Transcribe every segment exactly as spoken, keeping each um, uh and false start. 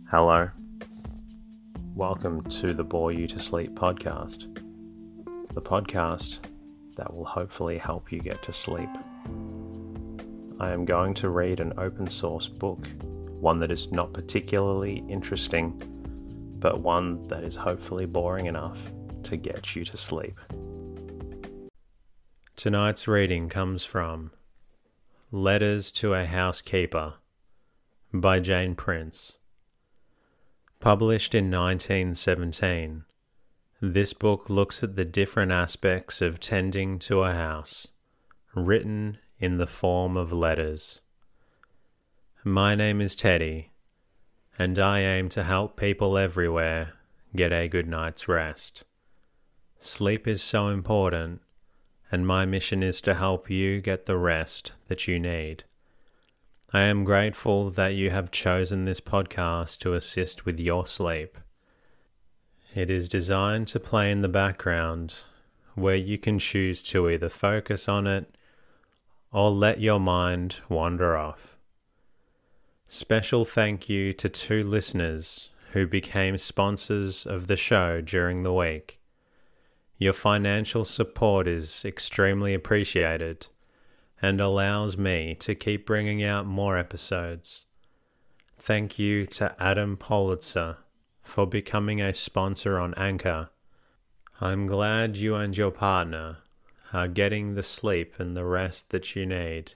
Hello. Welcome to the Bore You to Sleep podcast, the podcast that will hopefully help you get to sleep. I am going to read an open source book, one that is not particularly interesting, but one that is hopefully boring enough to get you to sleep. Tonight's reading comes from Letters to a Housekeeper by Jane Prince. Published in nineteen seventeen, this book looks at the different aspects of tending to a house, written in the form of letters. My name is Teddy, and I aim to help people everywhere get a good night's rest. Sleep is so important, and my mission is to help you get the rest that you need. I am grateful that you have chosen this podcast to assist with your sleep. It is designed to play in the background, where you can choose to either focus on it or let your mind wander off. Special thank you to two listeners who became sponsors of the show during the week. Your financial support is extremely appreciated and allows me to keep bringing out more episodes. Thank you to Adam Politzer for becoming a sponsor on Anchor. I'm glad you and your partner are getting the sleep and the rest that you need.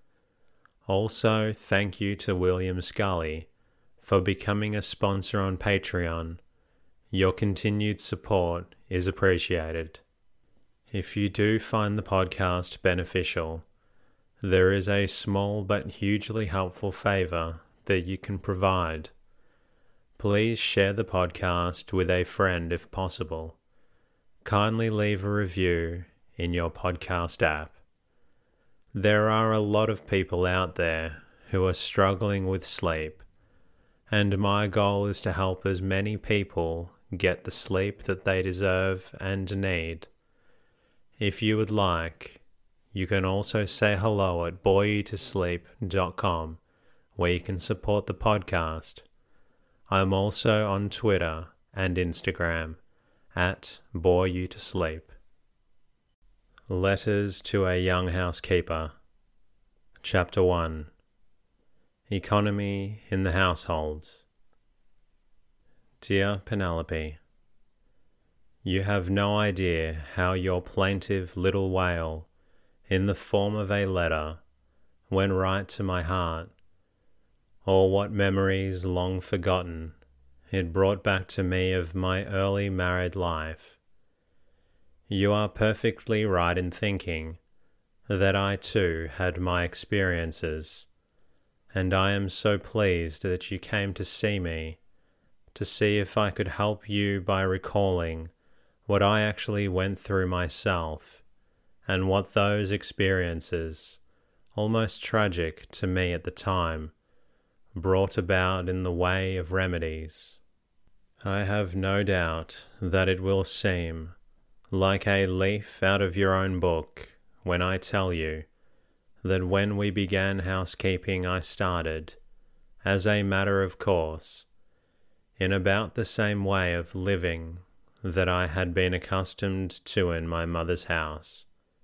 Also, thank you to William Scully for becoming a sponsor on Patreon. Your continued support is appreciated. If you do find the podcast beneficial, there is a small but hugely helpful favor that you can provide. Please share the podcast with a friend if possible. Kindly leave a review in your podcast app. There are a lot of people out there who are struggling with sleep, and my goal is to help as many people get the sleep that they deserve and need. If you would like, you can also say hello at bore you to sleep dot com, where you can support the podcast. I'm also on Twitter and Instagram at bore you to sleep. Letters to a Young Housekeeper. Chapter one. Economy in the Household. Dear Penelope, you have no idea how your plaintive little wail in the form of a letter went right to my heart, or what memories long forgotten it brought back to me of my early married life. You are perfectly right in thinking that I too had my experiences, and I am so pleased that you came to see me, to see if I could help you by recalling what I actually went through myself, and what those experiences, almost tragic to me at the time, brought about in the way of remedies. I have no doubt that it will seem like a leaf out of your own book when I tell you that when we began housekeeping I started, as a matter of course, in about the same way of living that I had been accustomed to in my mother's house.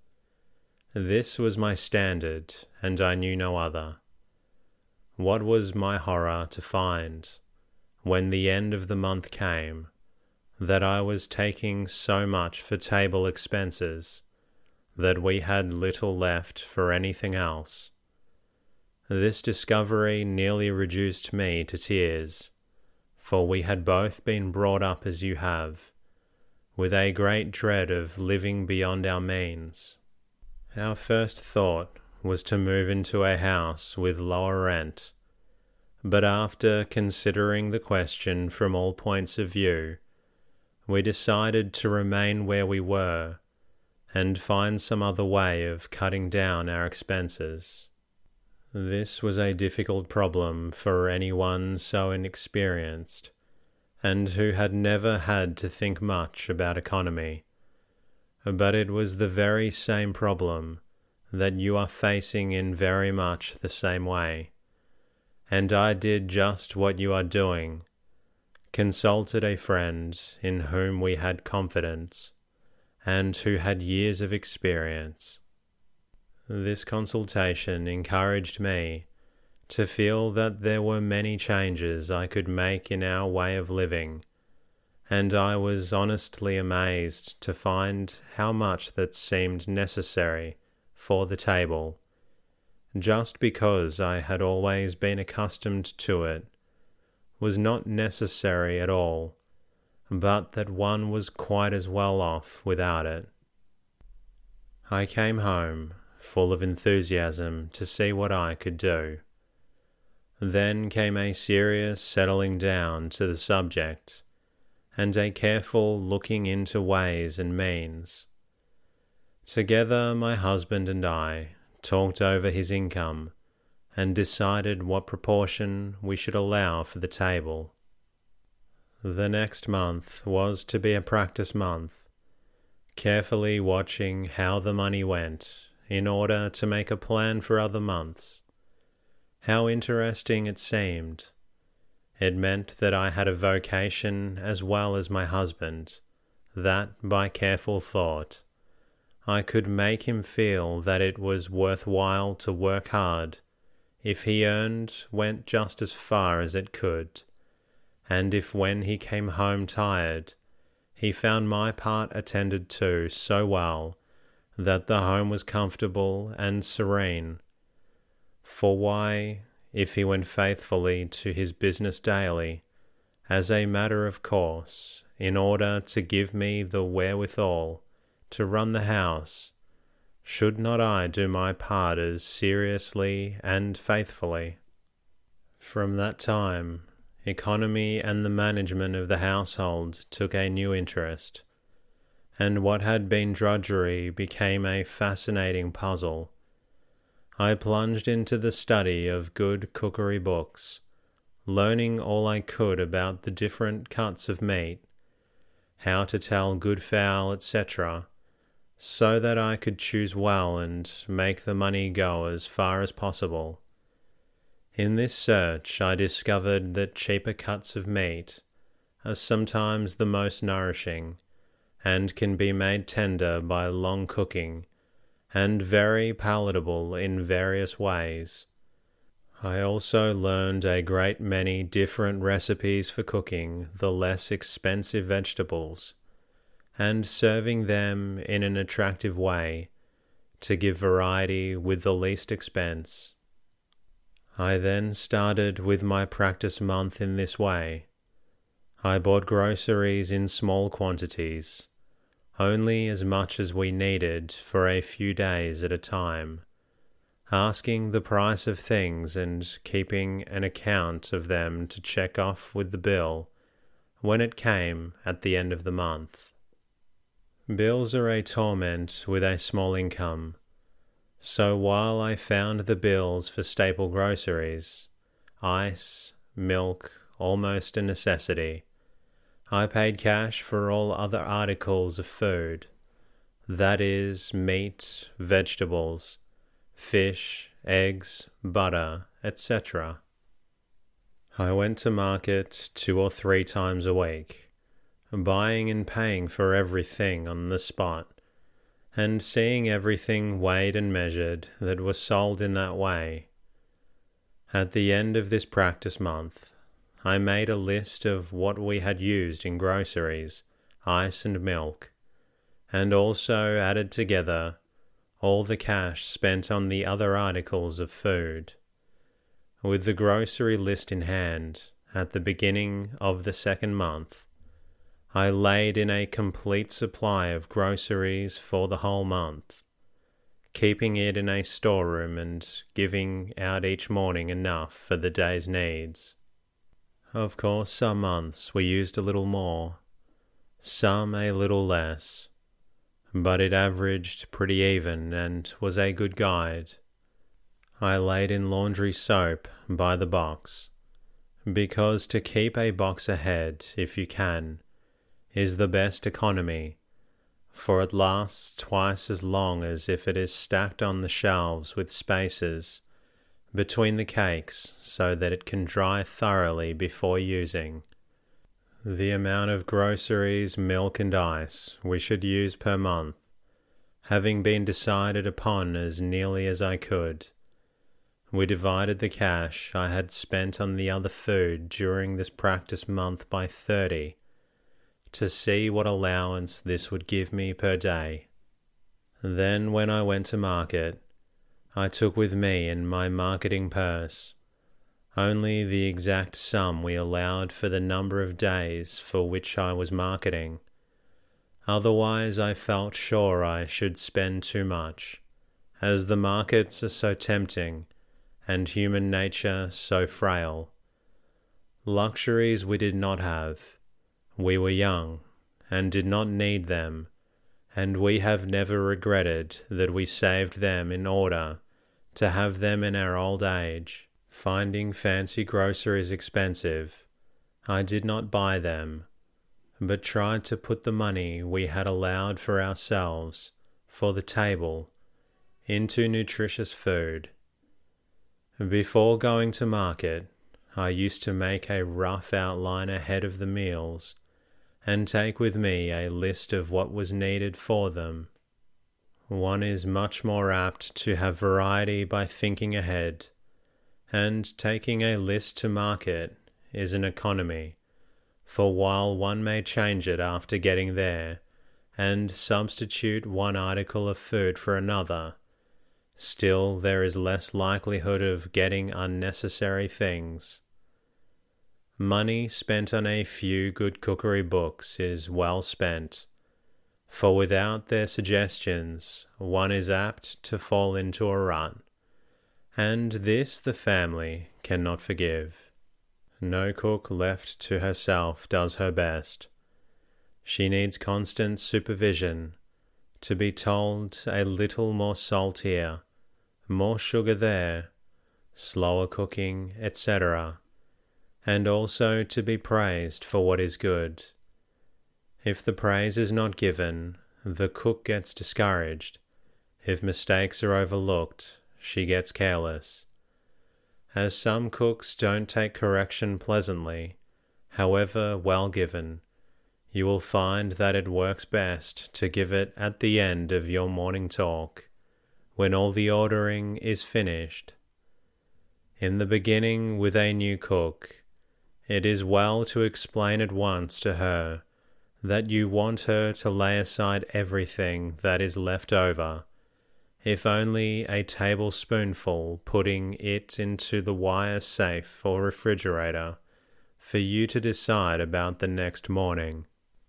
This was my standard, and I knew no other. What was my horror to find, when the end of the month came, that I was taking so much for table expenses that we had little left for anything else. This discovery nearly reduced me to tears, for we had both been brought up as you have, with a great dread of living beyond our means. Our first thought was to move into a house with lower rent, but after considering the question from all points of view, we decided to remain where we were and find some other way of cutting down our expenses. This was a difficult problem for anyone so inexperienced, and who had never had to think much about economy. But it was the very same problem that you are facing in very much the same way, and I did just what you are doing consulted a friend in whom we had confidence, and who had years of experience. This consultation encouraged me to feel that there were many changes I could make in our way of living, and I was honestly amazed to find how much that seemed necessary for the table, just because I had always been accustomed to it, was not necessary at all, but that one was quite as well off without it. I came home full of enthusiasm to see what I could do. Then came a serious settling down to the subject, and a careful looking into ways and means. Together my husband and I talked over his income and decided what proportion we should allow for the table. The next month was to be a practice month, carefully watching how the money went in order to make a plan for other months. How interesting it seemed. It meant that I had a vocation as well as my husband, that by careful thought I could make him feel that it was worthwhile to work hard if he earned went just as far as it could, and if when he came home tired he found my part attended to so well that the home was comfortable and serene. For why, if he went faithfully to his business daily, as a matter of course, in order to give me the wherewithal to run the house, should not I do my part as seriously and faithfully? From that time, economy and the management of the household took a new interest, and what had been drudgery became a fascinating puzzle. I plunged into the study of good cookery books, learning all I could about the different cuts of meat, how to tell good fowl, et cetera, so that I could choose well and make the money go as far as possible. In this search I discovered that cheaper cuts of meat are sometimes the most nourishing, and can be made tender by long cooking, and very palatable in various ways. I also learned a great many different recipes for cooking the less expensive vegetables, and serving them in an attractive way to give variety with the least expense. I then started with my practice month in this way. I bought groceries in small quantities, only as much as we needed for a few days at a time, asking the price of things and keeping an account of them to check off with the bill when it came at the end of the month. Bills are a torment with a small income, so while I found the bills for staple groceries, ice, milk, almost a necessity, I paid cash for all other articles of food, that is, meat, vegetables, fish, eggs, butter, et cetera. I went to market two or three times a week, buying and paying for everything on the spot, and seeing everything weighed and measured that was sold in that way. At the end of this practice month, I made a list of what we had used in groceries, ice and milk, and also added together all the cash spent on the other articles of food. With the grocery list in hand, at the beginning of the second month, I laid in a complete supply of groceries for the whole month, keeping it in a storeroom and giving out each morning enough for the day's needs. Of course, some months we used a little more, some a little less, but it averaged pretty even and was a good guide. I laid in laundry soap by the box, because to keep a box ahead, if you can, is the best economy, for it lasts twice as long as if it is stacked on the shelves with spaces between the cakes so that it can dry thoroughly before using. The amount of groceries, milk and ice we should use per month, having been decided upon as nearly as I could, we divided the cash I had spent on the other food during this practice month by thirty, to see what allowance this would give me per day. Then when I went to market, I took with me in my marketing purse only the exact sum we allowed for the number of days for which I was marketing. Otherwise I felt sure I should spend too much, as the markets are so tempting and human nature so frail. Luxuries we did not have. We were young and did not need them, and we have never regretted that we saved them in order to have them in our old age. Finding fancy groceries expensive, I did not buy them, but tried to put the money we had allowed for ourselves for the table into nutritious food. Before going to market, I used to make a rough outline ahead of the meals and take with me a list of what was needed for them. One is much more apt to have variety by thinking ahead, and taking a list to market is an economy, for while one may change it after getting there and substitute one article of food for another, still there is less likelihood of getting unnecessary things. Money spent on a few good cookery books is well spent, for without their suggestions one is apt to fall into a rut, and this the family cannot forgive. No cook left to herself does her best. She needs constant supervision, to be told a little more salt here, more sugar there, slower cooking, et cetera, and also to be praised for what is good. If the praise is not given, the cook gets discouraged. If mistakes are overlooked, she gets careless. As some cooks don't take correction pleasantly, however well given, you will find that it works best to give it at the end of your morning talk, when all the ordering is finished. In the beginning with a new cook, it is well to explain at once to her that you want her to lay aside everything that is left over, if only a tablespoonful, putting it into the wire safe or refrigerator for you to decide about the next morning.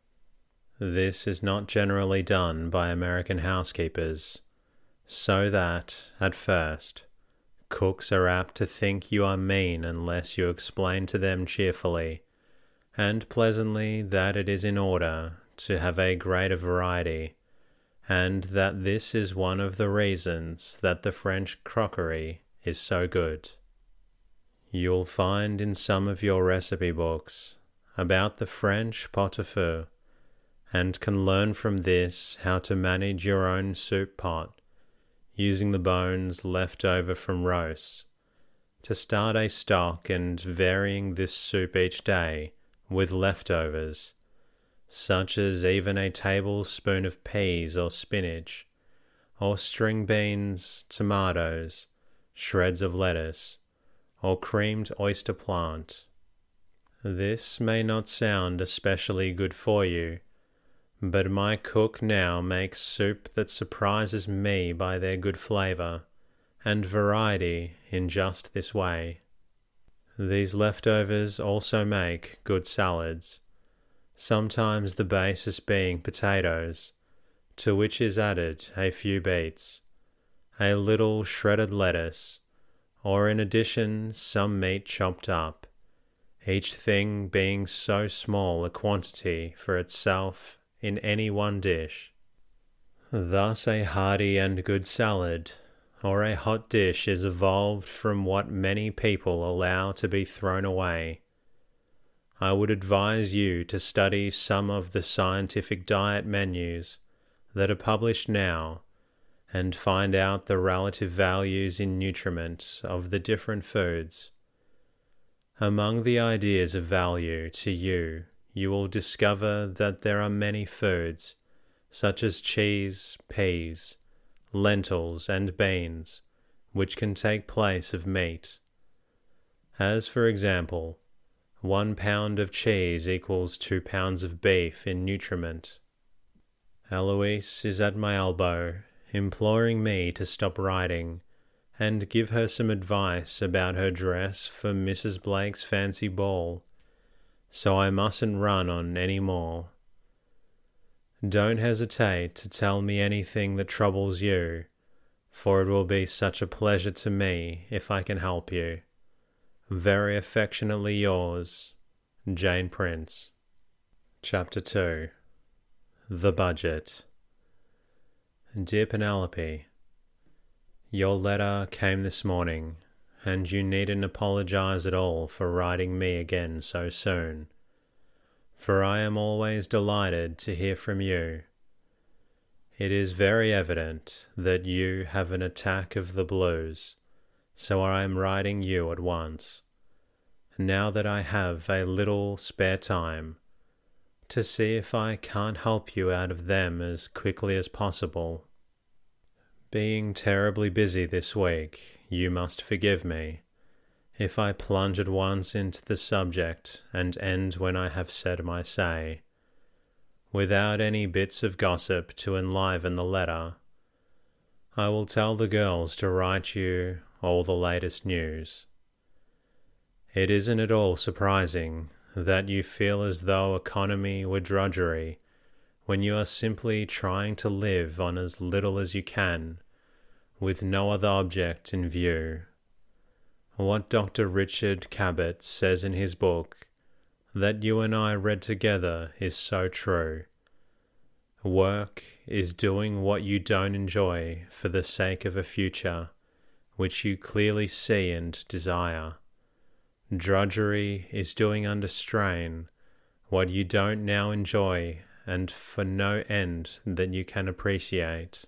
This is not generally done by American housekeepers, so that, at first, cooks are apt to think you are mean unless you explain to them cheerfully and pleasantly that it is in order to have a greater variety, and that this is one of the reasons that the French crockery is so good. You'll find in some of your recipe books about the French pot-au-feu, and can learn from this how to manage your own soup pot, using the bones left over from roasts, to start a stock and varying this soup each day with leftovers, such as even a tablespoon of peas or spinach, or string beans, tomatoes, shreds of lettuce, or creamed oyster plant. This may not sound especially good for you, but my cook now makes soup that surprises me by their good flavour and variety in just this way. These leftovers also make good salads, sometimes the basis being potatoes, to which is added a few beets, a little shredded lettuce, or in addition some meat chopped up, each thing being so small a quantity for itself in any one dish. Thus a hearty and good salad, or a hot dish, is evolved from what many people allow to be thrown away. I would advise you to study some of the scientific diet menus that are published now, and find out the relative values in nutriment of the different foods. Among the ideas of value to you, you will discover that there are many foods, such as cheese, peas, lentils, and beans, which can take place of meat. As for example, one pound of cheese equals two pounds of beef in nutriment. Eloise is at my elbow, imploring me to stop writing and give her some advice about her dress for Missus Blake's fancy ball, so I mustn't run on any more. Don't hesitate to tell me anything that troubles you, for it will be such a pleasure to me if I can help you. Very affectionately yours, Jane Prince. Chapter two. The Budget. Dear Penelope, your letter came this morning, and you needn't apologize at all for writing me again so soon, for I am always delighted to hear from you. It is very evident that you have an attack of the blues, so I am writing you at once, now that I have a little spare time, to see if I can't help you out of them as quickly as possible. Being terribly busy this week, you must forgive me if I plunge at once into the subject and end when I have said my say, without any bits of gossip to enliven the letter. I will tell the girls to write you all the latest news. It isn't at all surprising that you feel as though economy were drudgery when you are simply trying to live on as little as you can, with no other object in view. What Doctor Richard Cabot says in his book, that you and I read together, is so true. Work is doing what you don't enjoy for the sake of a future which you clearly see and desire. Drudgery is doing under strain what you don't now enjoy and for no end that you can appreciate.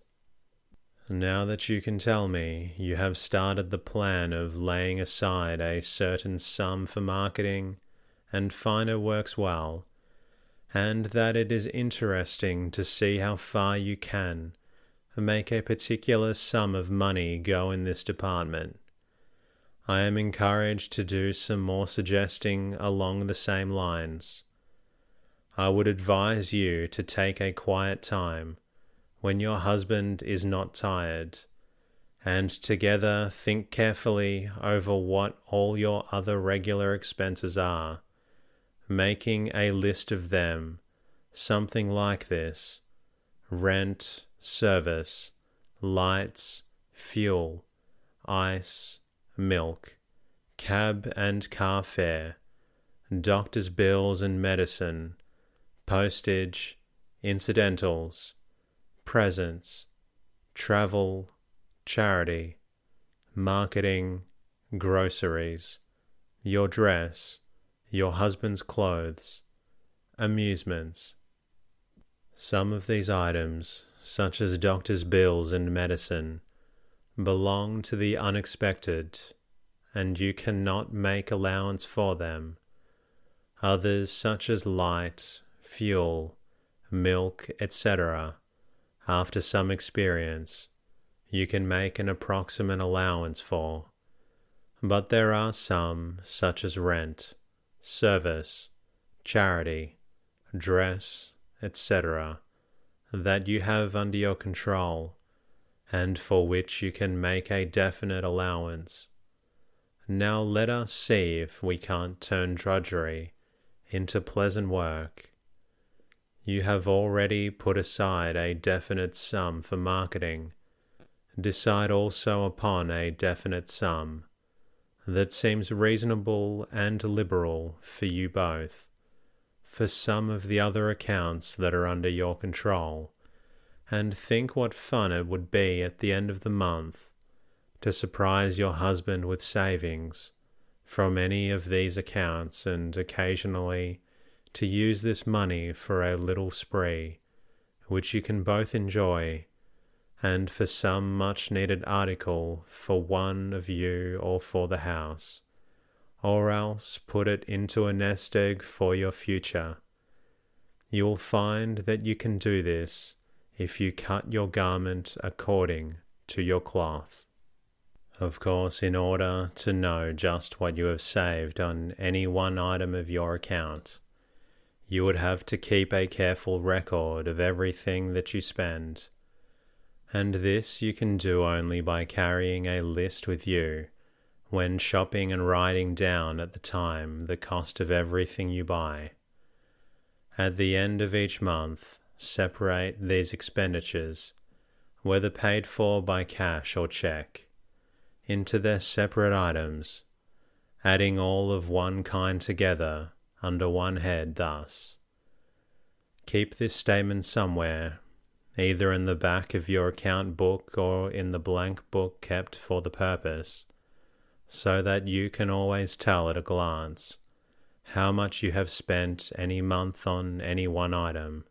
Now that you can tell me you have started the plan of laying aside a certain sum for marketing and find it works well, and that it is interesting to see how far you can make a particular sum of money go in this department, I am encouraged to do some more suggesting along the same lines. I would advise you to take a quiet time when your husband is not tired, and together think carefully over what all your other regular expenses are, making a list of them, something like this: rent, service, lights, fuel, ice, milk, cab and car fare, doctor's bills and medicine, postage, incidentals, presents, travel, charity, marketing, groceries, your dress, your husband's clothes, amusements. Some of these items, such as doctor's bills and medicine, belong to the unexpected, and you cannot make allowance for them. Others, such as light, fuel, milk, et cetera, after some experience, you can make an approximate allowance for. But there are some, such as rent, service, charity, dress, et cetera, that you have under your control, and for which you can make a definite allowance. Now let us see if we can't turn drudgery into pleasant work. You have already put aside a definite sum for marketing. Decide also upon a definite sum that seems reasonable and liberal for you both, for some of the other accounts that are under your control, and think what fun it would be at the end of the month to surprise your husband with savings from any of these accounts, and occasionally to use this money for a little spree, which you can both enjoy, and for some much-needed article for one of you or for the house, or else put it into a nest egg for your future, You will find that you can do this if you cut your garment according to your cloth. Of course, in order to know just what you have saved on any one item of your account, you would have to keep a careful record of everything that you spend, and this you can do only by carrying a list with you when shopping and writing down at the time the cost of everything you buy. At the end of each month, separate these expenditures, whether paid for by cash or check, into their separate items, adding all of one kind together under one head thus. Keep this statement somewhere, either in the back of your account book or in the blank book kept for the purpose, so that you can always tell at a glance how much you have spent any month on any one item.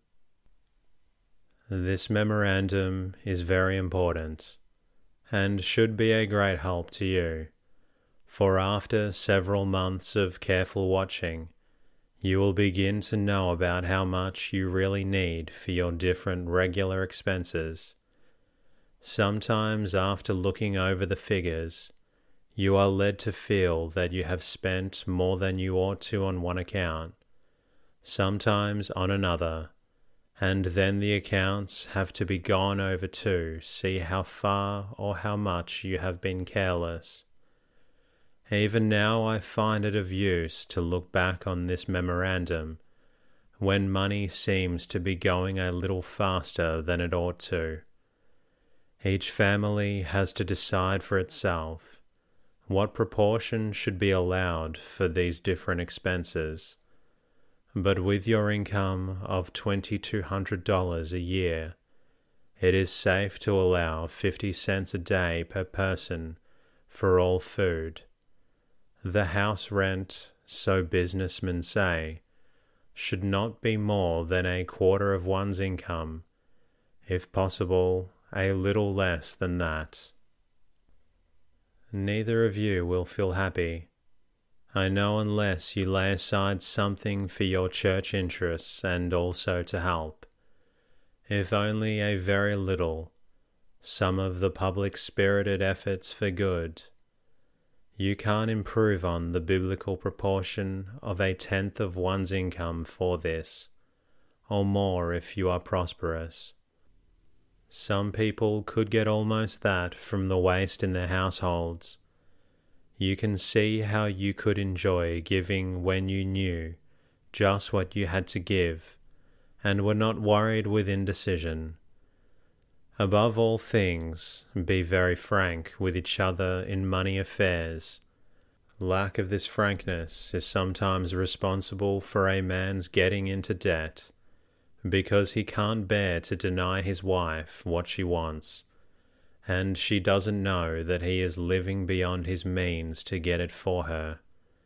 This memorandum is very important and should be a great help to you, for after several months of careful watching, you will begin to know about how much you really need for your different regular expenses. Sometimes after looking over the figures, you are led to feel that you have spent more than you ought to on one account, sometimes on another, and then the accounts have to be gone over to see how far or how much you have been careless. Even now I find it of use to look back on this memorandum when money seems to be going a little faster than it ought to. Each family has to decide for itself what proportion should be allowed for these different expenses, but with your income of two thousand two hundred dollars a year, it is safe to allow fifty cents a day per person for all food. The house rent, so businessmen say, should not be more than a quarter of one's income, if possible, a little less than that. Neither of you will feel happy, I know, unless you lay aside something for your church interests and also to help, if only a very little, some of the public-spirited efforts for good. You can't improve on the biblical proportion of a tenth of one's income for this, or more if you are prosperous. Some people could get almost that from the waste in their households. You can see how you could enjoy giving when you knew just what you had to give, and were not worried with indecision. Above all things, be very frank with each other in money affairs. Lack of this frankness is sometimes responsible for a man's getting into debt, because he can't bear to deny his wife what she wants, and she doesn't know that he is living beyond his means to get it for her.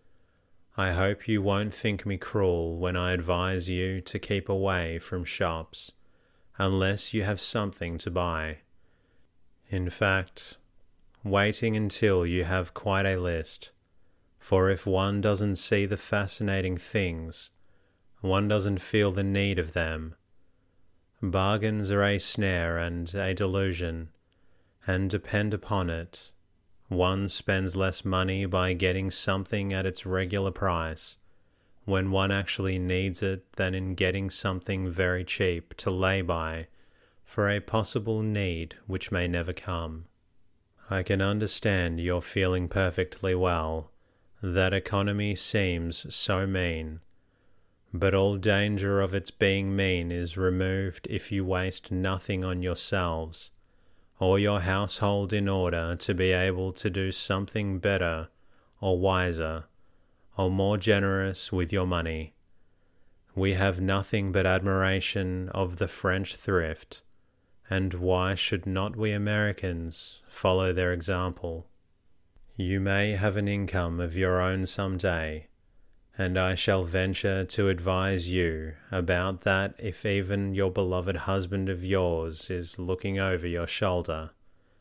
I hope you won't think me cruel when I advise you to keep away from shops, unless you have something to buy. In fact, waiting until you have quite a list, for if one doesn't see the fascinating things, one doesn't feel the need of them. Bargains are a snare and a delusion, and depend upon it, one spends less money by getting something at its regular price when one actually needs it than in getting something very cheap to lay by for a possible need which may never come. I can understand your feeling perfectly well that economy seems so mean, but all danger of its being mean is removed if you waste nothing on yourselves or your household in order to be able to do something better or wiser or more generous with your money. We have nothing but admiration of the French thrift, and why should not we Americans follow their example? You may have an income of your own some day, and I shall venture to advise you about that if even your beloved husband of yours is looking over your shoulder.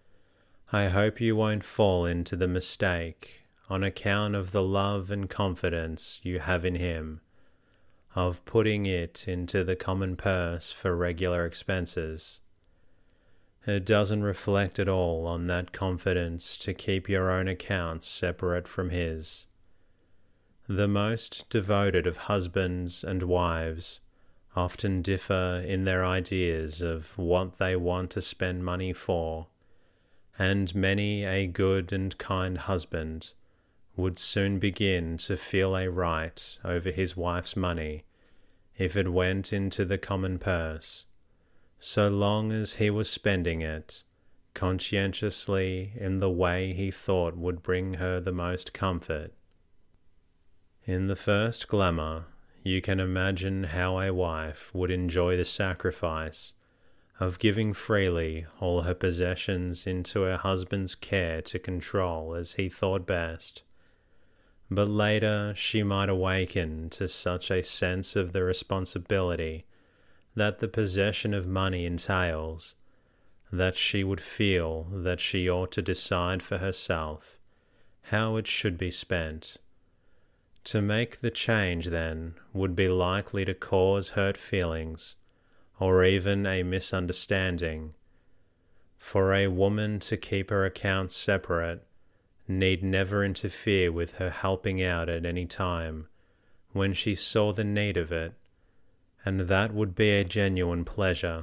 I hope you won't fall into the mistake on account of the love and confidence you have in him. of putting it into the common purse for regular expenses. It doesn't reflect at all on that confidence to keep your own accounts separate from his. The most devoted of husbands and wives often differ in their ideas of what they want to spend money for, and many a good and kind husband would soon begin to feel a right over his wife's money if it went into the common purse, so long as he was spending it conscientiously in the way he thought would bring her the most comfort. In the first glamour, you can imagine how a wife would enjoy the sacrifice of giving freely all her possessions into her husband's care to control as he thought best. But later she might awaken to such a sense of the responsibility that the possession of money entails, that she would feel that she ought to decide for herself how it should be spent. To make the change, then, would be likely to cause hurt feelings, or even a misunderstanding. For a woman to keep her accounts separate need never interfere with her helping out at any time when she saw the need of it, and that would be a genuine pleasure.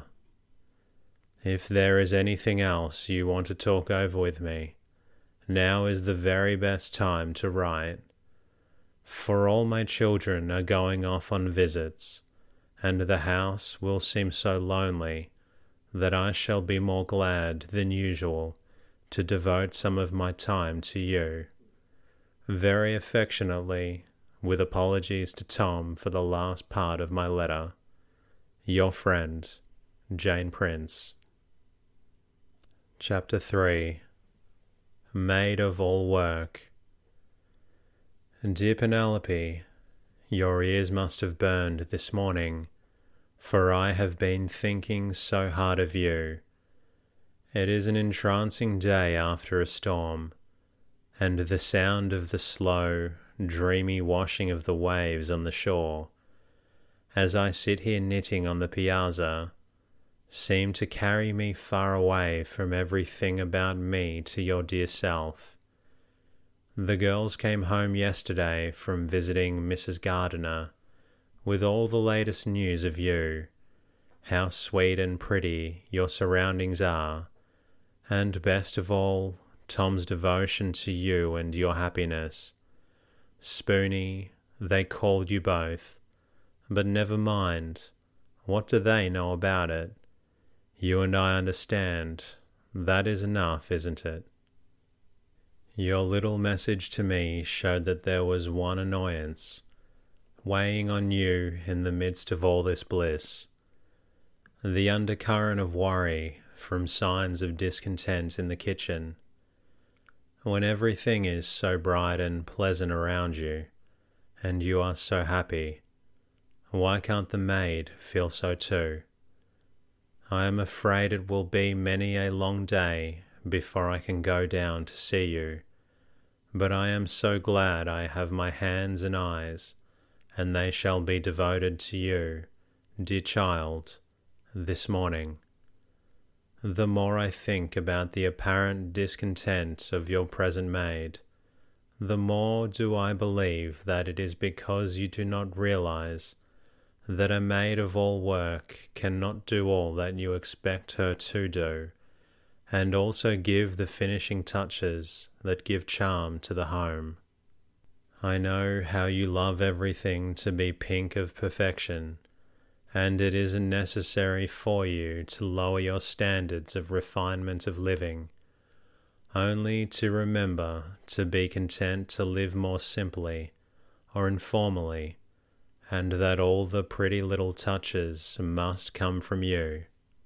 If there is anything else you want to talk over with me, now is the very best time to write. For all my children are going off on visits, and the house will seem so lonely that I shall be more glad than usual to devote some of my time to you. Very affectionately, with apologies to Tom for the last part of my letter. Your friend, Jane Prince. Chapter three. Maid of all work. Dear Penelope, your ears must have burned this morning, for I have been thinking so hard of you. It is an entrancing day after a storm, and the sound of the slow, dreamy washing of the waves on the shore, as I sit here knitting on the piazza, seem to carry me far away from everything about me to your dear self. The girls came home yesterday from visiting Missus Gardiner, with all the latest news of you, how sweet and pretty your surroundings are, and best of all, Tom's devotion to you and your happiness. Spoony, they called you both, but never mind. What do they know about it? You and I understand. That is enough, isn't it? Your little message to me showed that there was one annoyance weighing on you in the midst of all this bliss. The undercurrent of worry from signs of discontent in the kitchen. When everything is so bright and pleasant around you, and you are so happy, why can't the maid feel so too? I am afraid it will be many a long day before I can go down to see you, but I am so glad I have my hands and eyes, and they shall be devoted to you, dear child, this morning. The more I think about the apparent discontent of your present maid, the more do I believe that it is because you do not realize that a maid of all work cannot do all that you expect her to do, and also give the finishing touches that give charm to the home. I know how you love everything to be pink of perfection, and it isn't necessary for you to lower your standards of refinement of living, only to remember to be content to live more simply or informally, and that all the pretty little touches must come from you.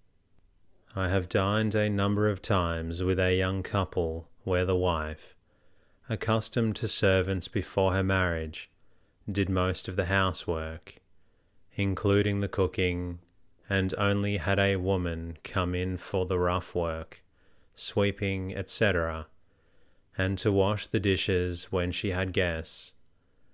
I have dined a number of times with a young couple where the wife, accustomed to servants before her marriage, did most of the housework, including the cooking, and only had a woman come in for the rough work, sweeping, et cetera, and to wash the dishes when she had guests.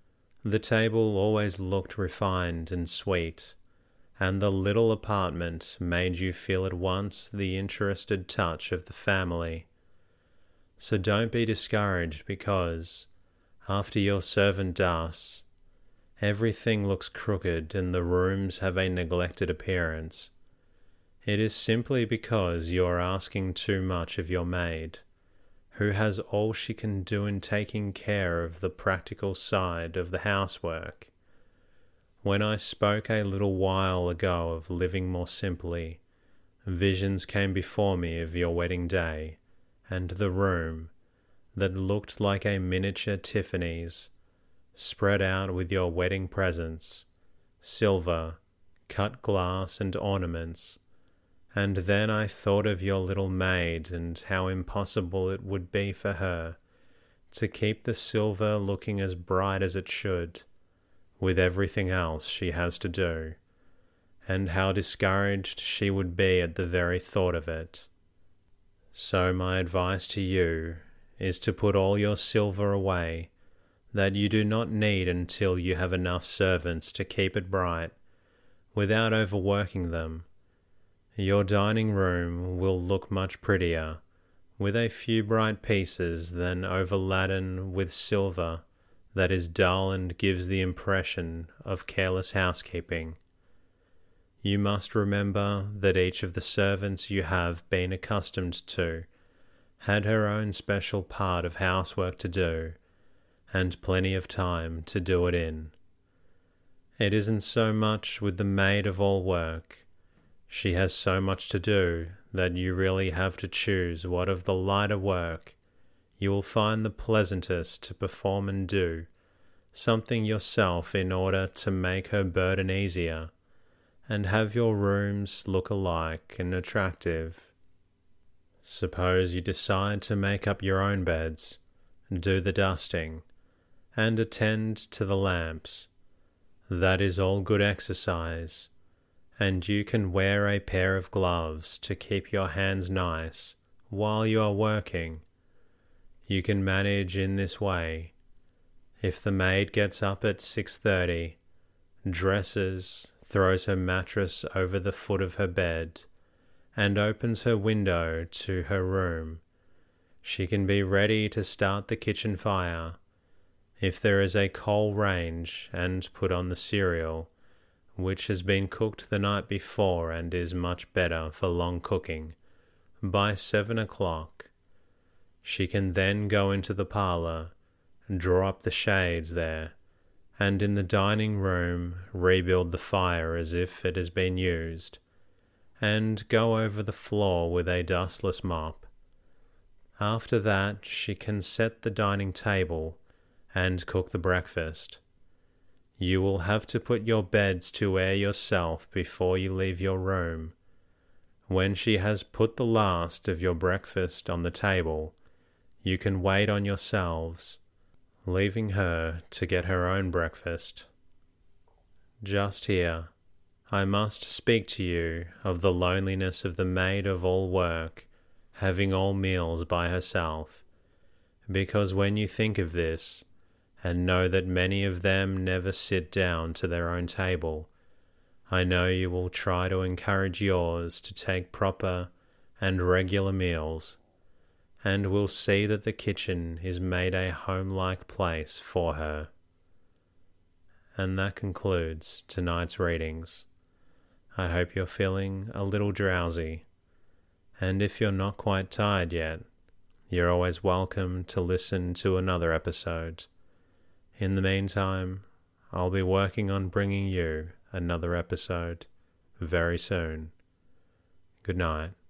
The table always looked refined and sweet, and the little apartment made you feel at once the interested touch of the family. So don't be discouraged because, after your servant does, everything looks crooked and the rooms have a neglected appearance. It is simply because you are asking too much of your maid, who has all she can do in taking care of the practical side of the housework. When I spoke a little while ago of living more simply, visions came before me of your wedding day, and the room, that looked like a miniature Tiffany's, spread out with your wedding presents, silver, cut glass and ornaments. And then I thought of your little maid and how impossible it would be for her to keep the silver looking as bright as it should, with everything else she has to do, and how discouraged she would be at the very thought of it. So my advice to you is to put all your silver away that you do not need until you have enough servants to keep it bright, without overworking them. Your dining room will look much prettier with a few bright pieces than overladen with silver that is dull and gives the impression of careless housekeeping. You must remember that each of the servants you have been accustomed to had her own special part of housework to do, and plenty of time to do it in. It isn't so much with the maid of all work. She has so much to do that you really have to choose what of the lighter work you will find the pleasantest to perform and do something yourself in order to make her burden easier, and have your rooms look alike and attractive. Suppose you decide to make up your own beds, do the dusting, and attend to the lamps. That is all good exercise, and you can wear a pair of gloves to keep your hands nice while you are working. You can manage in this way. If the maid gets up at six thirty, dresses, throws her mattress over the foot of her bed, and opens her window to her room, she can be ready to start the kitchen fire. If there is a coal range, and put on the cereal, which has been cooked the night before and is much better for long cooking, by seven o'clock. She can then go into the parlour, draw up the shades there, and in the dining room rebuild the fire as if it has been used, and go over the floor with a dustless mop. After that she can set the dining table and cook the breakfast. You will have to put your beds to air yourself before you leave your room. When she has put the last of your breakfast on the table, you can wait on yourselves, leaving her to get her own breakfast. Just here, I must speak to you of the loneliness of the maid of all work having all meals by herself, because when you think of this, and know that many of them never sit down to their own table, I know you will try to encourage yours to take proper and regular meals, and will see that the kitchen is made a home-like place for her. And that concludes tonight's readings. I hope you're feeling a little drowsy, and if you're not quite tired yet, you're always welcome to listen to another episode. In the meantime, I'll be working on bringing you another episode very soon. Good night.